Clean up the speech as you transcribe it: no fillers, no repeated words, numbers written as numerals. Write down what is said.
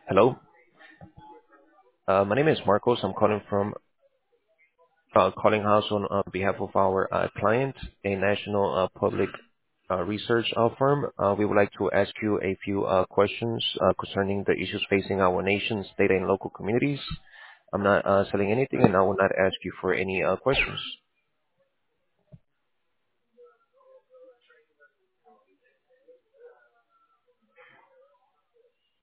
Hello. My name is Marcos. I'm calling from Calling House on behalf of our client, a national public research firm. We would like to ask you a few questions concerning the issues facing our nation's data and local communities. I'm not selling anything, and I will not ask you for any questions.